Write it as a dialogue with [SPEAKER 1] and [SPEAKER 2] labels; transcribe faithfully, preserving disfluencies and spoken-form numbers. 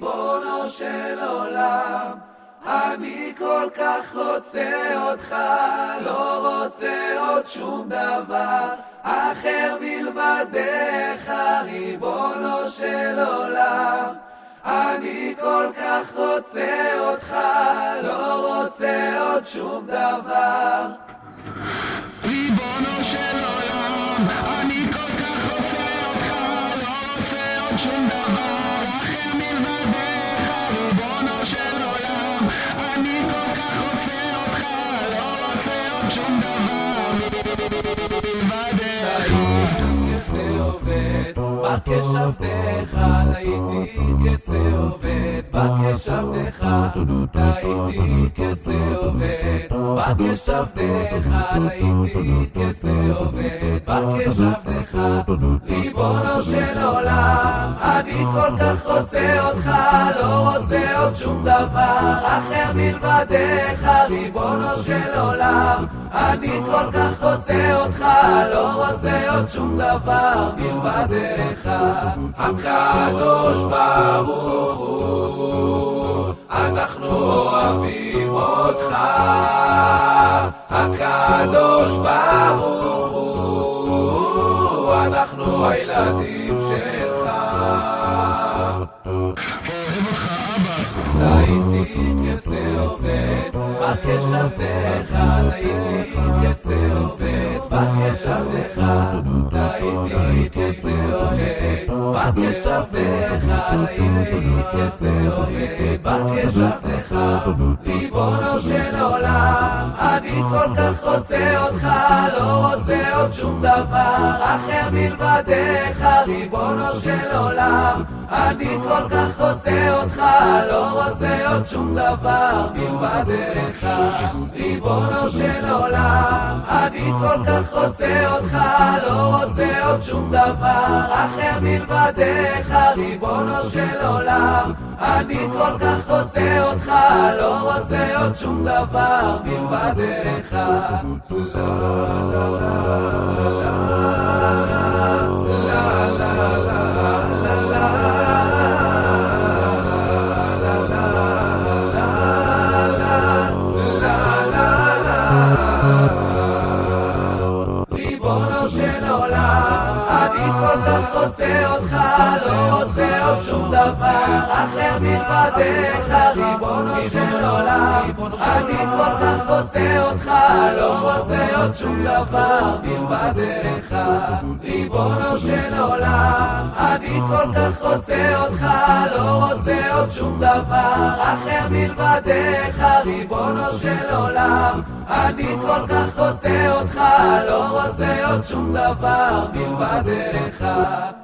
[SPEAKER 1] ריבונו של עולם, אני כל כך רוצה אותך, לא רוצה עוד שום דבר אחר מלבדך, ריבונו של עולם. אני כל כך רוצה אותך, לא רוצה עוד שום דבר.
[SPEAKER 2] ריבונו של עולם, אני כל כך רוצה אותך, לא רוצה עוד שום דבר אחר מלבדך, ריבונו של עולם. אני כל כך רוצה אותך, לא רוצה עוד שום דבר מלבדך.
[SPEAKER 1] כסה עובד בקשבתך, הייתי כסה עובד בקשבתך, הייתי כסה עובד בקשבתך, הייתי כסה עובד בקשבתך, ריבונו של עולם. אני כל כך רוצה אותך, לא רוצה עוד שום דבר אחר מלבדך, ריבונו של עולם. אני כל כך רוצה אותך, לא רוצה עוד שום דבר מלבדך. הקדוש ברוך הוא, אנחנו אוהבים אותך. הקדוש ברוך הוא, אנחנו הילדים שלך. הייתי כסה עובד בקשבתך, הייתי כסה עובד בקשבתך, הייתי כסה עובד בקשבתך, הייתי כסה עובד בקשבתך, ריבונו של עולם. אני כל כך רוצה אותך, לא רוצה עוד שום דבר אחר מלבדך, ריבונו של עולם. אני כל כך רוצה אותך, לא רוצה עוד שום דבר מלבדך, ריבונו של עולם. אני כל כך רוצה אותך, לא רוצה עוד שום דבר אחר מלבדך, ריבונו של עולם. אני כל כך רוצה אותך, לא רוצה עוד שום דבר מלבדך. לה לה לה לה ריבונו של עולם. אני כל כך רוצה אותך, לא רוצה עוד שום דבר אחר מלבדך, ריבונו של עולם. אני כל כך רוצה אותך, לא רוצה עוד שום דבר מלבדך, ריבונו של עולם. אני כל כך רוצה אותך, לא רוצה עוד שום דבר אחר מלבדך, ריבונו של עולם. אני כל כך רוצה אותך, לא רוצה עוד שום דבר מלבדך.